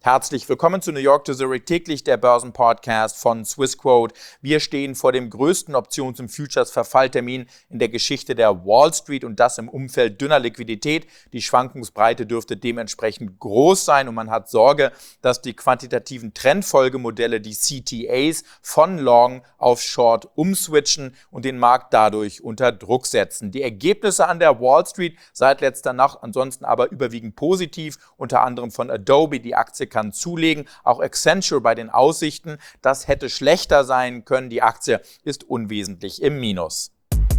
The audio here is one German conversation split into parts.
Herzlich willkommen zu New York to Zurich, täglich der Börsenpodcast von Swissquote. Wir stehen vor dem größten Options- und Futures-Verfalltermin in der Geschichte der Wall Street und das im Umfeld dünner Liquidität. Die Schwankungsbreite dürfte dementsprechend groß sein und man hat Sorge, dass die quantitativen Trendfolgemodelle, die CTAs, von Long auf Short umswitchen und den Markt dadurch unter Druck setzen. Die Ergebnisse an der Wall Street seit letzter Nacht ansonsten aber überwiegend positiv, unter anderem von Adobe. Die Aktie kann zulegen, auch Accenture bei den Aussichten. Das hätte schlechter sein können. Die Aktie ist unwesentlich im Minus.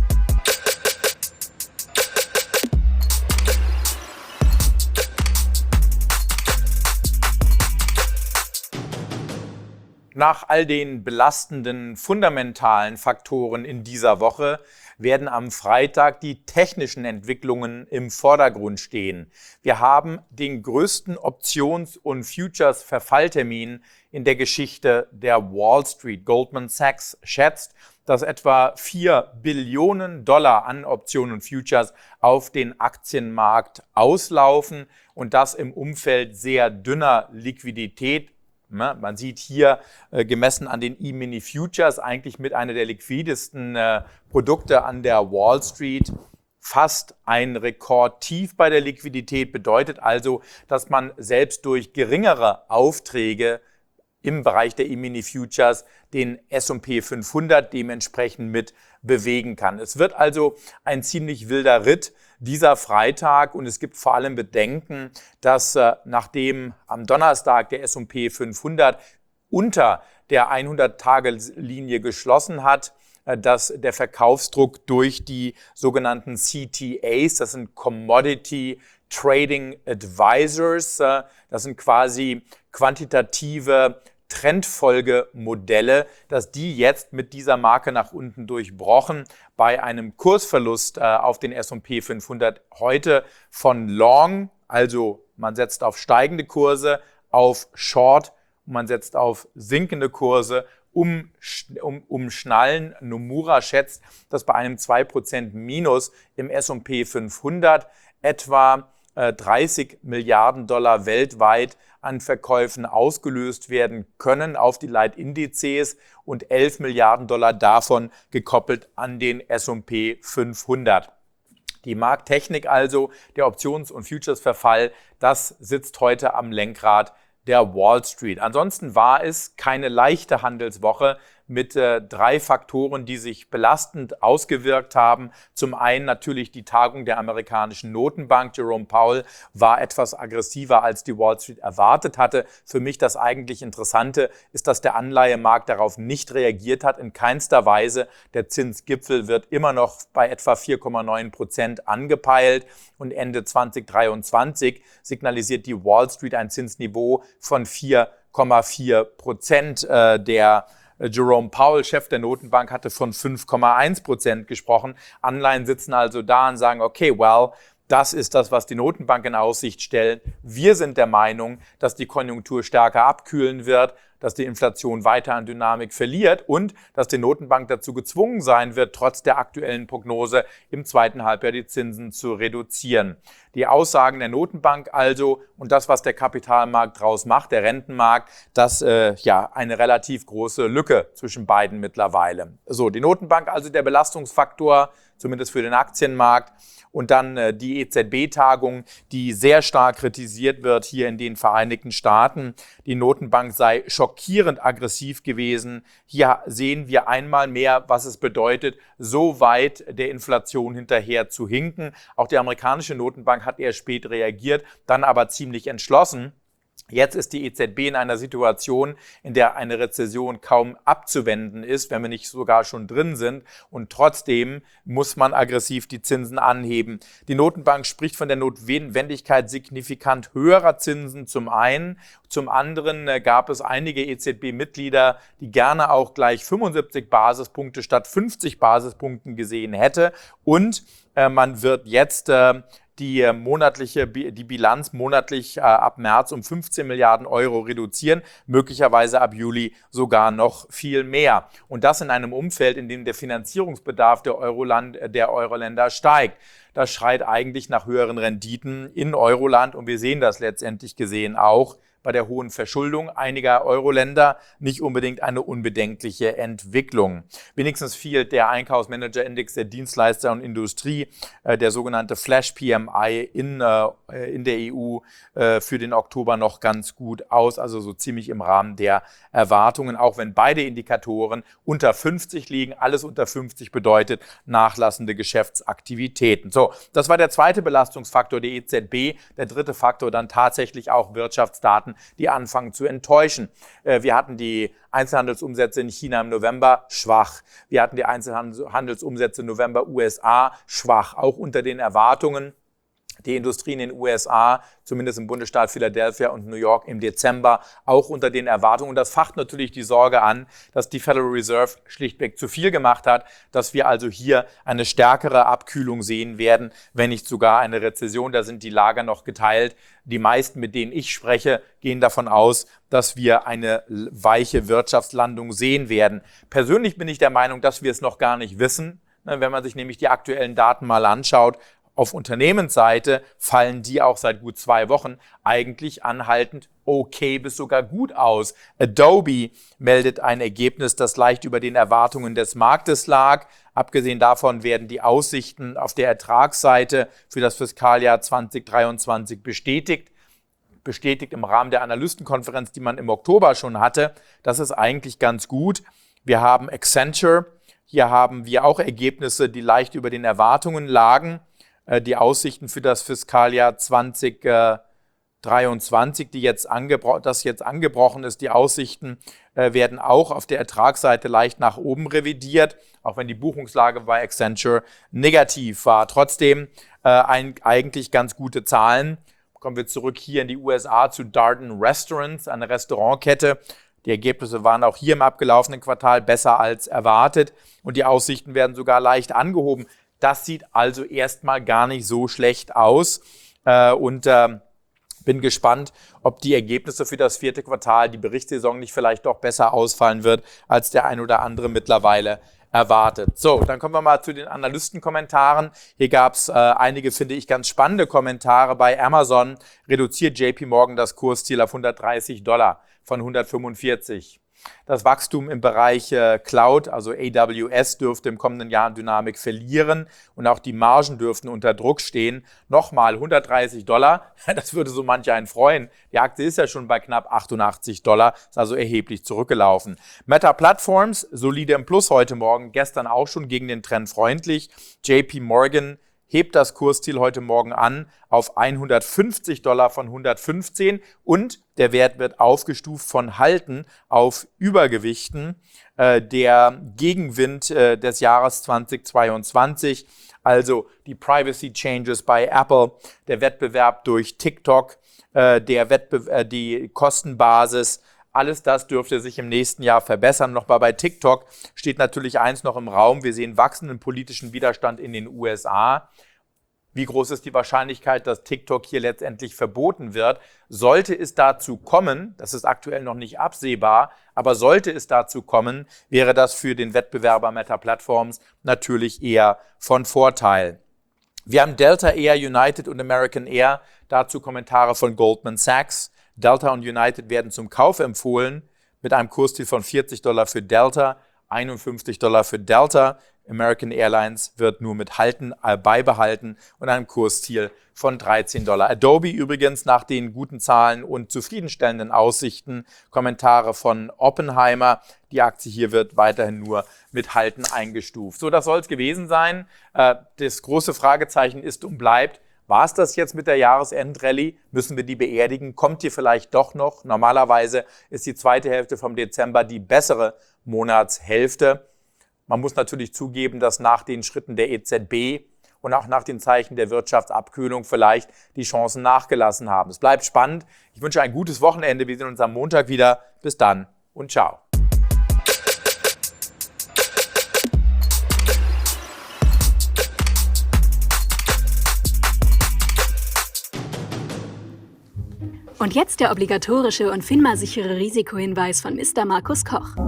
Nach all den belastenden, fundamentalen Faktoren in dieser Woche werden am Freitag die technischen Entwicklungen im Vordergrund stehen. Wir haben den größten Options- und Futures-Verfalltermin in der Geschichte der Wall Street. Goldman Sachs schätzt, dass etwa $4 Billionen an Optionen und Futures auf den Aktienmarkt auslaufen und das im Umfeld sehr dünner Liquidität. Man sieht hier, gemessen an den E-Mini Futures, eigentlich mit einer der liquidesten Produkte an der Wall Street. Fast ein Rekordtief bei der Liquidität, bedeutet also, dass man selbst durch geringere Aufträge im Bereich der E-Mini Futures den S&P 500 dementsprechend mit bewegen kann. Es wird also ein ziemlich wilder Ritt dieser Freitag und es gibt vor allem Bedenken, dass nachdem am Donnerstag der S&P 500 unter der 100-Tage-Linie geschlossen hat, dass der Verkaufsdruck durch die sogenannten CTAs, das sind Commodity Trading Advisors, das sind quasi quantitative Trendfolgemodelle, dass die jetzt mit dieser Marke nach unten durchbrochen bei einem Kursverlust auf den S&P 500 heute von Long, also man setzt auf steigende Kurse, auf Short und man setzt auf sinkende Kurse, umschnallen. Nomura schätzt, dass bei einem 2% Minus im S&P 500 etwa 30 Milliarden Dollar weltweit an Verkäufen ausgelöst werden können auf die Leitindizes und 11 Milliarden Dollar davon gekoppelt an den S&P 500. Die Markttechnik also, der Options- und Futures-Verfall, das sitzt heute am Lenkrad der Wall Street. Ansonsten war es keine leichte Handelswoche mit 3 Faktoren, die sich belastend ausgewirkt haben. Zum einen natürlich die Tagung der amerikanischen Notenbank. Jerome Powell war etwas aggressiver, als die Wall Street erwartet hatte. Für mich das eigentlich Interessante ist, dass der Anleihemarkt darauf nicht reagiert hat, in keinster Weise. Der Zinsgipfel wird immer noch bei etwa 4,9% angepeilt und Ende 2023 signalisiert die Wall Street ein Zinsniveau von 4,4%. Der Jerome Powell, Chef der Notenbank, hatte von 5,1% gesprochen. Anleihen sitzen also da und sagen, okay, das ist das, was die Notenbank in Aussicht stellt. Wir sind der Meinung, dass die Konjunktur stärker abkühlen wird, dass die Inflation weiter an Dynamik verliert und dass die Notenbank dazu gezwungen sein wird, trotz der aktuellen Prognose im zweiten Halbjahr die Zinsen zu reduzieren. Die Aussagen der Notenbank also und das, was der Kapitalmarkt draus macht, der Rentenmarkt, das eine relativ große Lücke zwischen beiden mittlerweile. So, die Notenbank also der Belastungsfaktor, zumindest für den Aktienmarkt. Und dann die EZB-Tagung, die sehr stark kritisiert wird hier in den Vereinigten Staaten. Die Notenbank sei schockierend aggressiv gewesen. Hier sehen wir einmal mehr, was es bedeutet, so weit der Inflation hinterher zu hinken. Auch die amerikanische Notenbank hat eher spät reagiert, dann aber ziemlich entschlossen. Jetzt ist die EZB in einer Situation, in der eine Rezession kaum abzuwenden ist, wenn wir nicht sogar schon drin sind. Und trotzdem muss man aggressiv die Zinsen anheben. Die Notenbank spricht von der Notwendigkeit signifikant höherer Zinsen zum einen. Zum anderen gab es einige EZB-Mitglieder, die gerne auch gleich 75 Basispunkte statt 50 Basispunkten gesehen hätte. Und man wird jetzt die Bilanz monatlich ab März um 15 Milliarden Euro reduzieren, möglicherweise ab Juli sogar noch viel mehr. Und das in einem Umfeld, in dem der Finanzierungsbedarf der Euro-Länder steigt. Das schreit eigentlich nach höheren Renditen in Euroland und wir sehen das letztendlich gesehen auch bei der hohen Verschuldung einiger Euro-Länder nicht unbedingt eine unbedenkliche Entwicklung. Wenigstens fiel der Einkaufsmanager-Index der Dienstleister und Industrie, der sogenannte Flash PMI in der EU für den Oktober noch ganz gut aus, also so ziemlich im Rahmen der Erwartungen, auch wenn beide Indikatoren unter 50 liegen. Alles unter 50 bedeutet nachlassende Geschäftsaktivitäten. So, das war der zweite Belastungsfaktor der EZB. Der dritte Faktor dann tatsächlich auch Wirtschaftsdaten, die anfangen zu enttäuschen. Wir hatten die Einzelhandelsumsätze in China im November schwach. Wir hatten die Einzelhandelsumsätze im November USA schwach, auch unter den Erwartungen. Die Industrie in den USA, zumindest im Bundesstaat Philadelphia und New York im Dezember, auch unter den Erwartungen. Und das facht natürlich die Sorge an, dass die Federal Reserve schlichtweg zu viel gemacht hat, dass wir also hier eine stärkere Abkühlung sehen werden, wenn nicht sogar eine Rezession. Da sind die Lager noch geteilt. Die meisten, mit denen ich spreche, gehen davon aus, dass wir eine weiche Wirtschaftslandung sehen werden. Persönlich bin ich der Meinung, dass wir es noch gar nicht wissen. Wenn man sich nämlich die aktuellen Daten mal anschaut, auf Unternehmensseite fallen die auch seit gut 2 Wochen eigentlich anhaltend okay bis sogar gut aus. Adobe meldet ein Ergebnis, das leicht über den Erwartungen des Marktes lag. Abgesehen davon werden die Aussichten auf der Ertragsseite für das Fiskaljahr 2023 bestätigt im Rahmen der Analystenkonferenz, die man im Oktober schon hatte. Das ist eigentlich ganz gut. Wir haben Accenture. Hier haben wir auch Ergebnisse, die leicht über den Erwartungen lagen. Die Aussichten für das Fiskaljahr 2023, das jetzt angebrochen ist, die Aussichten werden auch auf der Ertragsseite leicht nach oben revidiert, auch wenn die Buchungslage bei Accenture negativ war. Trotzdem eigentlich ganz gute Zahlen. Kommen wir zurück hier in die USA zu Darden Restaurants, eine Restaurantkette. Die Ergebnisse waren auch hier im abgelaufenen Quartal besser als erwartet und die Aussichten werden sogar leicht angehoben. Das sieht also erstmal gar nicht so schlecht aus und bin gespannt, ob die Ergebnisse für das 4. Quartal, die Berichtssaison nicht vielleicht doch besser ausfallen wird, als der ein oder andere mittlerweile erwartet. So, dann kommen wir mal zu den Analystenkommentaren. Hier gab es einige, finde ich, ganz spannende Kommentare. Bei Amazon reduziert JP Morgan das Kursziel auf $130 von 145. Das Wachstum im Bereich Cloud, also AWS, dürfte im kommenden Jahr Dynamik verlieren und auch die Margen dürften unter Druck stehen. Nochmal $130, das würde so manch einen freuen. Die Aktie ist ja schon bei knapp $88, ist also erheblich zurückgelaufen. Meta Platforms, solide im Plus heute Morgen, gestern auch schon gegen den Trend freundlich. JP Morgan hebt das Kursziel heute Morgen an auf $150 von 115 und der Wert wird aufgestuft von Halten auf Übergewichten. Der Gegenwind des Jahres 2022, also die Privacy Changes bei Apple, der Wettbewerb durch TikTok, die Kostenbasis, alles das dürfte sich im nächsten Jahr verbessern. Nochmal bei TikTok steht natürlich eins noch im Raum. Wir sehen wachsenden politischen Widerstand in den USA. Wie groß ist die Wahrscheinlichkeit, dass TikTok hier letztendlich verboten wird? Sollte es dazu kommen, das ist aktuell noch nicht absehbar, aber sollte es dazu kommen, wäre das für den Wettbewerber Meta Platforms natürlich eher von Vorteil. Wir haben Delta Air, United und American Air. Dazu Kommentare von Goldman Sachs. Delta und United werden zum Kauf empfohlen mit einem Kursziel von $40 für Delta, $51 für Delta. American Airlines wird nur mit Halten beibehalten und einem Kursziel von $13. Adobe übrigens nach den guten Zahlen und zufriedenstellenden Aussichten. Kommentare von Oppenheimer. Die Aktie hier wird weiterhin nur mit Halten eingestuft. So, das soll es gewesen sein. Das große Fragezeichen ist und bleibt: War es das jetzt mit der Jahresendrallye? Müssen wir die beerdigen? Kommt die vielleicht doch noch? Normalerweise ist die zweite Hälfte vom Dezember die bessere Monatshälfte. Man muss natürlich zugeben, dass nach den Schritten der EZB und auch nach den Zeichen der Wirtschaftsabkühlung vielleicht die Chancen nachgelassen haben. Es bleibt spannend. Ich wünsche ein gutes Wochenende. Wir sehen uns am Montag wieder. Bis dann und ciao. Und jetzt der obligatorische und FINMA-sichere Risikohinweis von Mr. Markus Koch.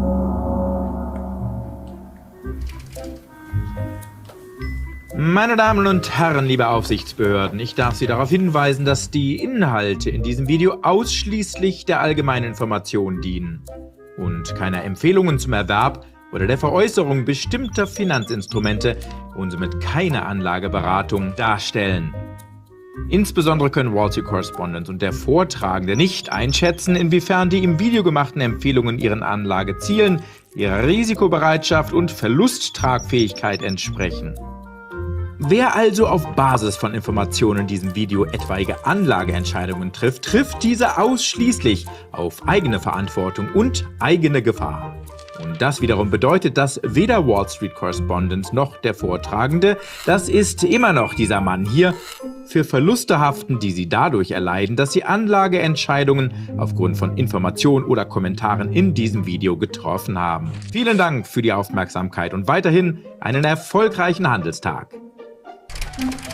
Meine Damen und Herren, liebe Aufsichtsbehörden, ich darf Sie darauf hinweisen, dass die Inhalte in diesem Video ausschließlich der allgemeinen Information dienen und keine Empfehlungen zum Erwerb oder der Veräußerung bestimmter Finanzinstrumente und somit keine Anlageberatung darstellen. Insbesondere können Wall Street Correspondent und der Vortragende nicht einschätzen, inwiefern die im Video gemachten Empfehlungen ihren Anlagezielen, ihrer Risikobereitschaft und Verlusttragfähigkeit entsprechen. Wer also auf Basis von Informationen in diesem Video etwaige Anlageentscheidungen trifft, trifft diese ausschließlich auf eigene Verantwortung und eigene Gefahr. Und das wiederum bedeutet, dass weder Wall Street Correspondent noch der Vortragende, das ist immer noch dieser Mann hier, für Verluste haften, die sie dadurch erleiden, dass sie Anlageentscheidungen aufgrund von Informationen oder Kommentaren in diesem Video getroffen haben. Vielen Dank für die Aufmerksamkeit und weiterhin einen erfolgreichen Handelstag.